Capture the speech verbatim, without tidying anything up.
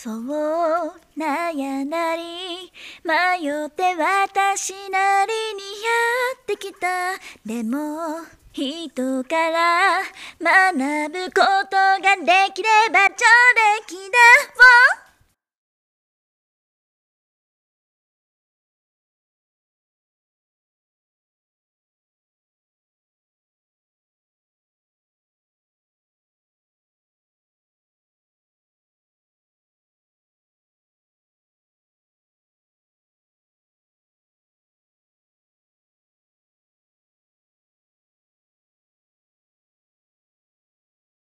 そう悩んだり迷って私なりにやってきた。でも人から学ぶことができれば上出来だ。